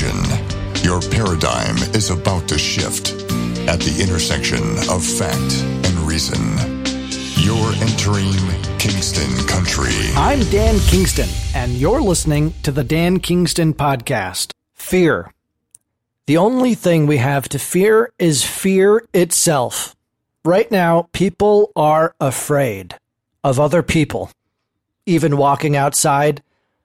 Attention, your paradigm is about to shift at the intersection of fact and reason. You're entering Kingston Country. I'm Dan Kingston, and you're listening to the Dan Kingston Podcast. Fear. The only thing we have to fear is fear itself. Right now, people are afraid of other people. Even walking outside,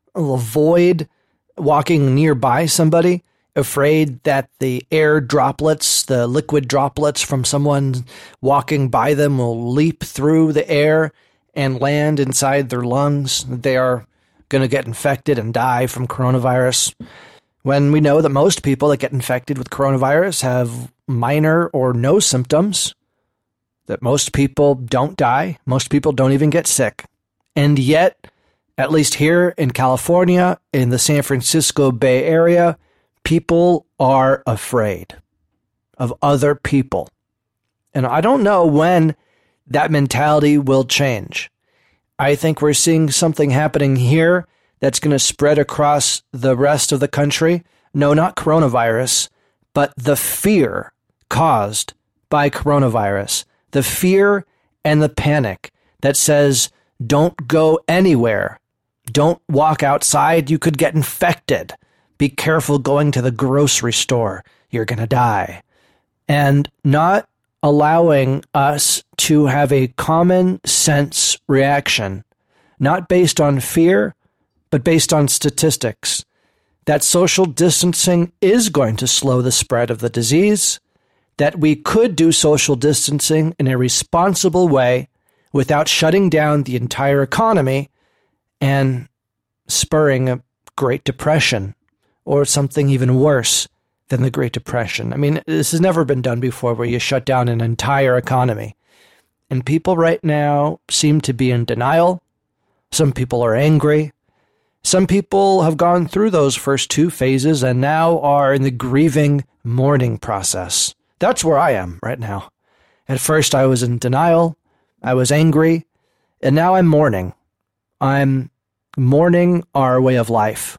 avoid walking nearby somebody, afraid that the air droplets, the liquid droplets from someone walking by them will leap through the air and land inside their lungs. They are going to get infected and die from coronavirus. When we know that most people that get infected with coronavirus have minor or no symptoms, that most people don't die, most people don't even get sick. And yet, at least here in California, in the San Francisco Bay Area, people are afraid of other people. And I don't know when that mentality will change. I think we're seeing something happening here that's going to spread across the rest of the country. No, not coronavirus, but the fear caused by coronavirus. The fear and the panic that says, don't go anywhere. Don't walk outside. You could get infected. Be careful going to the grocery store. You're going to die. And not allowing us to have a common sense reaction, not based on fear, but based on statistics, that social distancing is going to slow the spread of the disease, that we could do social distancing in a responsible way without shutting down the entire economy and spurring a Great Depression or something even worse than the Great Depression. I mean, this has never been done before where you shut down an entire economy. And people right now seem to be in denial. Some people are angry. Some people have gone through those first two phases and now are in the grieving mourning process. That's where I am right now. At first I was in denial. I was angry. And now I'm mourning. I'm mourning our way of life.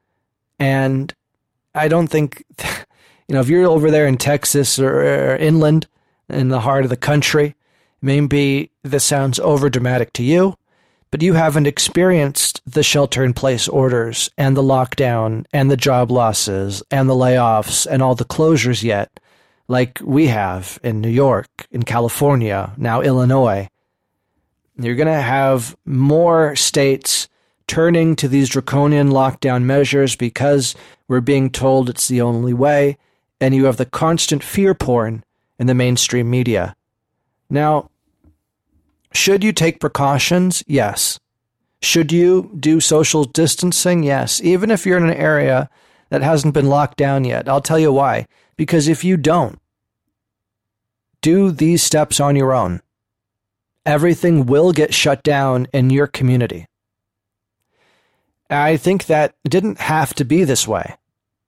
And I don't think, if you're over there in Texas or inland in the heart of the country, maybe this sounds overdramatic to you, but you haven't experienced the shelter-in-place orders and the lockdown and the job losses and the layoffs and all the closures yet, like we have in New York, in California, now Illinois. You're going to have more states turning to these draconian lockdown measures because we're being told it's the only way, and you have the constant fear porn in the mainstream media. Now, should you take precautions? Yes. Should you do social distancing? Yes. Even if you're in an area that hasn't been locked down yet. I'll tell you why. Because if you don't do these steps on your own, everything will get shut down in your community. I think that it didn't have to be this way.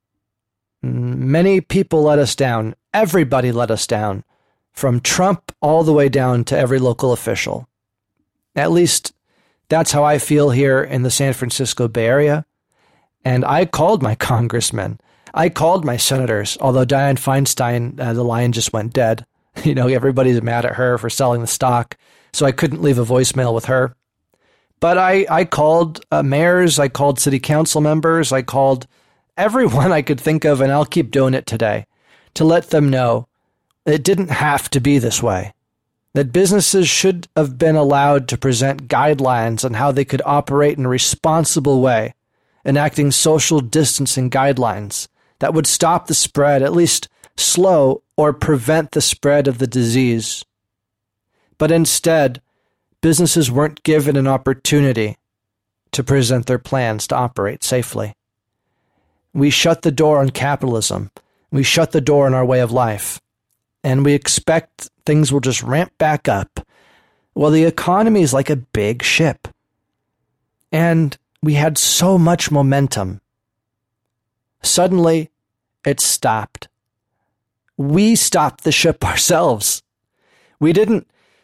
Many people let us down. Everybody let us down. From Trump all the way down to every local official. At least that's how I feel here in the San Francisco Bay Area. And I called my congressmen. I called my senators, although Dianne Feinstein, the lion just went dead. Everybody's mad at her for selling the stock. So I couldn't leave a voicemail with her. But I called mayors, I called city council members, I called everyone I could think of, and I'll keep doing it today, to let them know it didn't have to be this way. That businesses should have been allowed to present guidelines on how they could operate in a responsible way, enacting social distancing guidelines that would stop the spread, at least slow or prevent the spread of the disease. But instead, businesses weren't given an opportunity to present their plans to operate safely. We shut the door on capitalism. We shut the door on our way of life. And we expect things will just ramp back up. Well, the economy is like a big ship. And we had so much momentum. Suddenly, it stopped. We stopped the ship ourselves. We didn't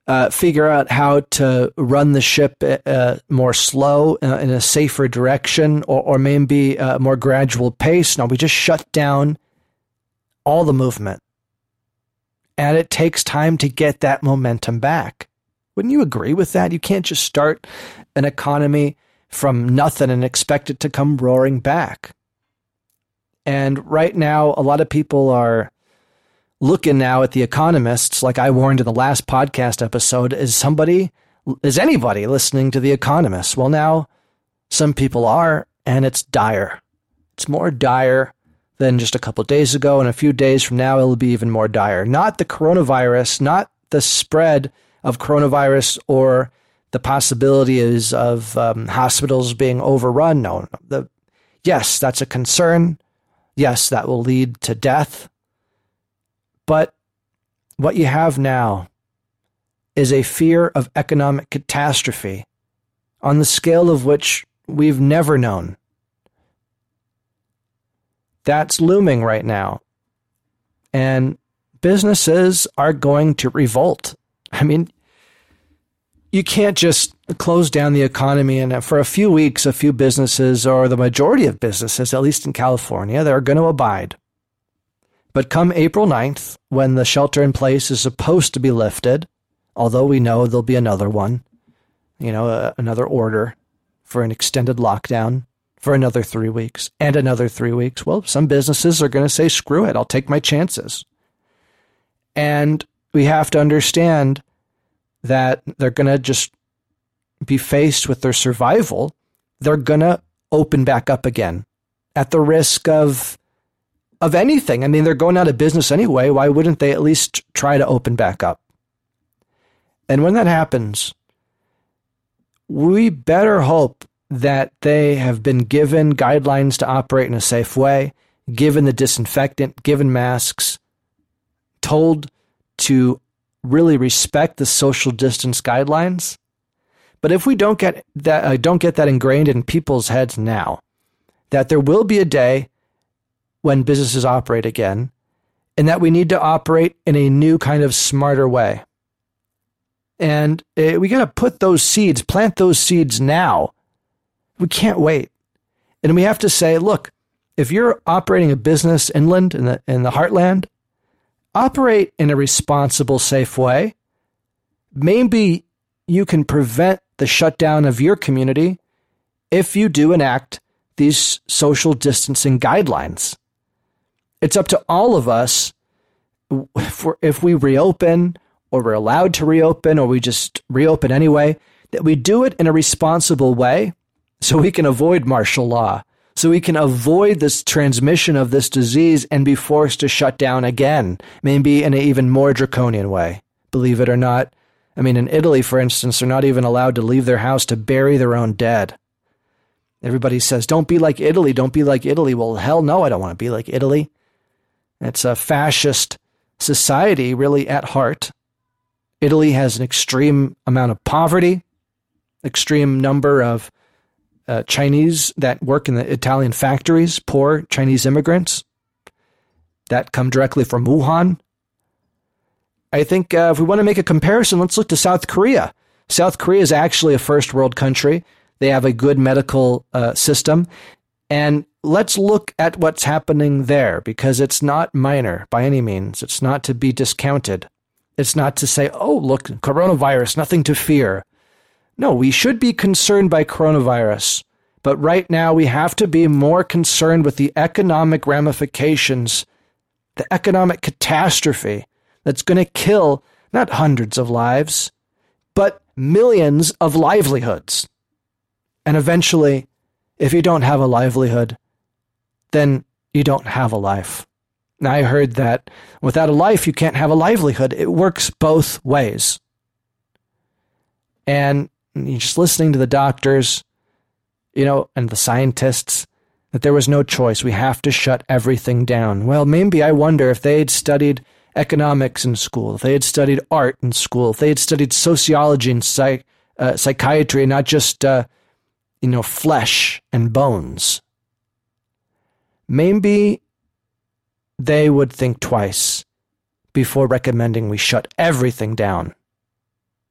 figure out how to run the ship more slow in a safer direction, or maybe a more gradual pace. No, we just shut down all the movement. And it takes time to get that momentum back. Wouldn't you agree with that? You can't just start an economy from nothing and expect it to come roaring back. And right now, a lot of people are looking now at the economists, like I warned in the last podcast episode, is anybody listening to the economists? Well, now some people are, and it's dire. It's more dire than just a couple of days ago, and a few days from now, it'll be even more dire. Not the coronavirus, not the spread of coronavirus or the possibilities of hospitals being overrun. No. Yes, that's a concern. Yes, that will lead to death. But what you have now is a fear of economic catastrophe on the scale of which we've never known. That's looming right now. And businesses are going to revolt. I mean, you can't just close down the economy and for a few weeks, a few businesses, or the majority of businesses, at least in California, they're going to abide. But come April 9th, when the shelter in place is supposed to be lifted, although we know there'll be another one, another order for an extended lockdown for another 3 weeks and another 3 weeks. Well, some businesses are going to say, screw it, I'll take my chances. And we have to understand that they're going to just be faced with their survival. They're going to open back up again at the risk of anything. I mean, they're going out of business anyway. Why wouldn't they at least try to open back up? And when that happens, we better hope that they have been given guidelines to operate in a safe way, given the disinfectant, given masks, told to really respect the social distance guidelines. But if we don't get that ingrained in people's heads now, that there will be a day when businesses operate again, and that we need to operate in a new kind of smarter way. And we got to plant those seeds now. We can't wait. And we have to say, look, if you're operating a business inland in the heartland, operate in a responsible, safe way. Maybe you can prevent the shutdown of your community if you do enact these social distancing guidelines. It's up to all of us if we reopen, or we're allowed to reopen, or we just reopen anyway, that we do it in a responsible way so we can avoid martial law, so we can avoid this transmission of this disease and be forced to shut down again, maybe in an even more draconian way. Believe it or not. I mean, in Italy, for instance, they're not even allowed to leave their house to bury their own dead. Everybody says, don't be like Italy, don't be like Italy. Well, hell no, I don't want to be like Italy. It's a fascist society, really, at heart. Italy has an extreme amount of poverty, extreme number of Chinese that work in the Italian factories, poor Chinese immigrants that come directly from Wuhan. I think if we want to make a comparison, let's look to South Korea. South Korea is actually a first world country. They have a good medical system. And let's look at what's happening there, because it's not minor by any means. It's not to be discounted. It's not to say, oh, look, coronavirus, nothing to fear. No, we should be concerned by coronavirus. But right now we have to be more concerned with the economic ramifications, the economic catastrophe that's going to kill not hundreds of lives, but millions of livelihoods. And eventually, if you don't have a livelihood, then you don't have a life. Now, I heard that without a life, you can't have a livelihood. It works both ways. And you're just listening to the doctors, and the scientists, that there was no choice. We have to shut everything down. Well, maybe I wonder if they had studied economics in school, if they had studied art in school, if they had studied sociology and psychiatry, not just flesh and bones. Maybe they would think twice before recommending we shut everything down.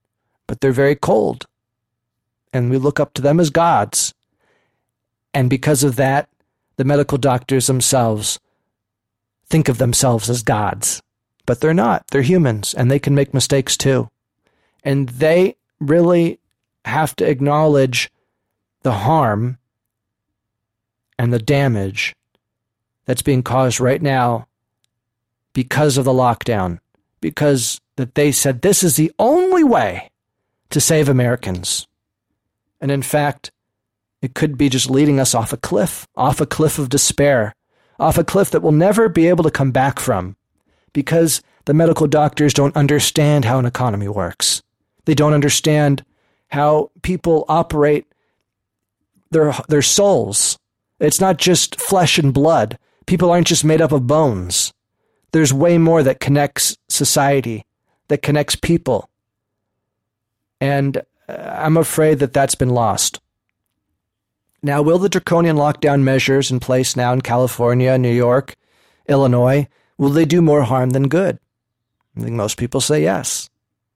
but they're very cold. And we look up to them as gods. And because of that, the medical doctors themselves think of themselves as gods. But they're not. They're humans, and they can make mistakes too. And they really have to acknowledge the harm and the damage that's being caused right now because of the lockdown. Because that they said this is the only way to save Americans. And in fact, it could be just leading us off a cliff of despair, off a cliff that we'll never be able to come back from because the medical doctors don't understand how an economy works. They don't understand how people operate their souls. It's not just flesh and blood. People aren't just made up of bones. There's way more that connects society, that connects people. And I'm afraid that that's been lost. Now, will the draconian lockdown measures in place now in California, New York, Illinois, will they do more harm than good? I think most people say yes.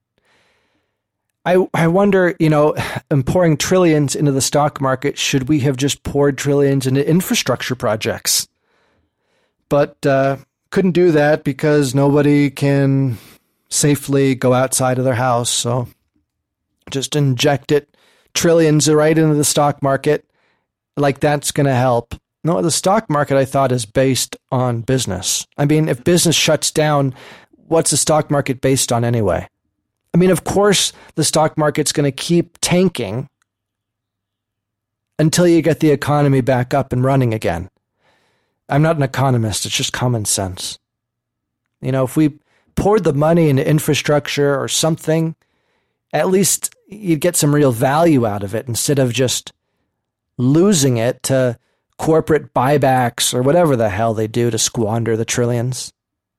I wonder, in pouring trillions into the stock market, should we have just poured trillions into infrastructure projects? But couldn't do that because nobody can safely go outside of their house. So just inject trillions right into the stock market. Like that's going to help. No, the stock market, I thought, is based on business. I mean, if business shuts down, what's the stock market based on anyway? I mean, of course, the stock market's going to keep tanking until you get the economy back up and running again. I'm not an economist. It's just common sense. If we poured the money into infrastructure or something, at least you'd get some real value out of it instead of just losing it to corporate buybacks or whatever the hell they do to squander the trillions.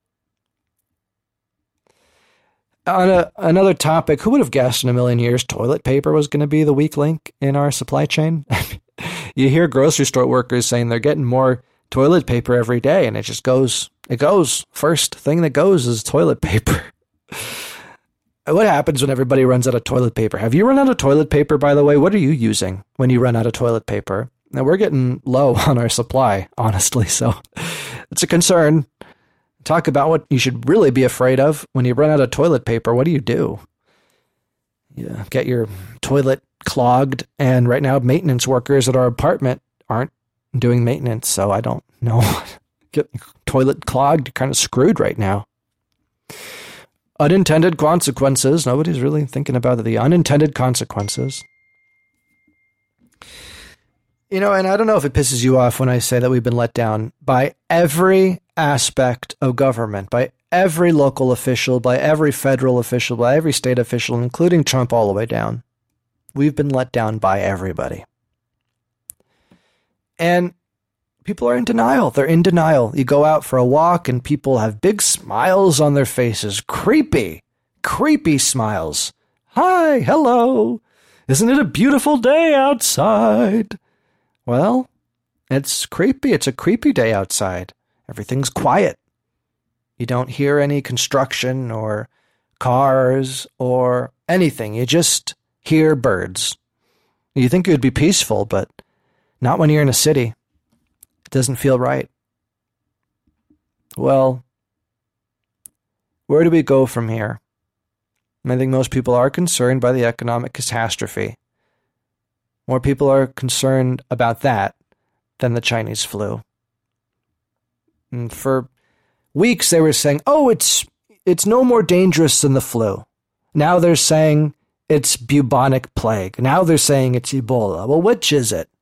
On another topic, who would have guessed in a million years toilet paper was going to be the weak link in our supply chain? You hear grocery store workers saying they're getting more toilet paper every day, and it goes. First thing that goes is toilet paper. What happens when everybody runs out of toilet paper? Have you run out of toilet paper, by the way? What are you using when you run out of toilet paper? Now, we're getting low on our supply, honestly, so it's a concern. Talk about what you should really be afraid of when you run out of toilet paper. What do? You get your toilet clogged, and right now maintenance workers at our apartment aren't doing maintenance, so I don't know. Get your toilet clogged, you're kind of screwed right now. Unintended consequences. Nobody's really thinking about the unintended consequences. And I don't know if it pisses you off when I say that we've been let down by every aspect of government, by every local official, by every federal official, by every state official, including Trump all the way down. We've been let down by everybody. And people are in denial. They're in denial. You go out for a walk and people have big smiles on their faces. Creepy smiles. Hi, hello. Isn't it a beautiful day outside? Well, it's creepy. It's a creepy day outside. Everything's quiet. You don't hear any construction or cars or anything. You just hear birds. You think it would be peaceful, but not when you're in a city. It doesn't feel right. Well, where do we go from here? I think most people are concerned by the economic catastrophe. More people are concerned about that than the Chinese flu. And for weeks they were saying, it's no more dangerous than the flu. Now they're saying it's bubonic plague. Now they're saying it's Ebola. Well, which is it?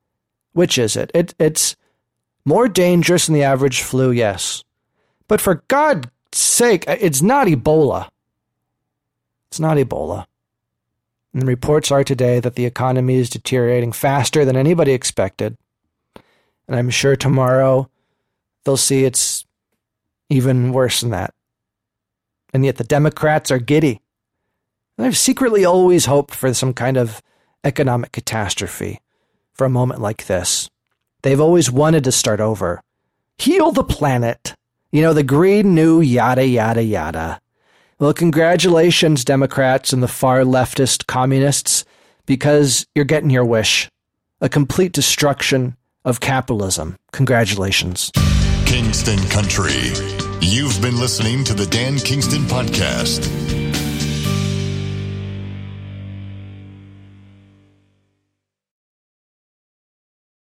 It's more dangerous than the average flu, yes. But for God's sake, it's not Ebola. It's not Ebola. And the reports are today that the economy is deteriorating faster than anybody expected. And I'm sure tomorrow they'll see it's even worse than that. And yet the Democrats are giddy. And I've secretly always hoped for some kind of economic catastrophe for a moment like this. They've always wanted to start over. Heal the planet. The green new yada, yada, yada. Well, congratulations, Democrats and the far leftist communists, because you're getting your wish. A complete destruction of capitalism. Congratulations. Kingston Country. You've been listening to the Dan Kingston Podcast.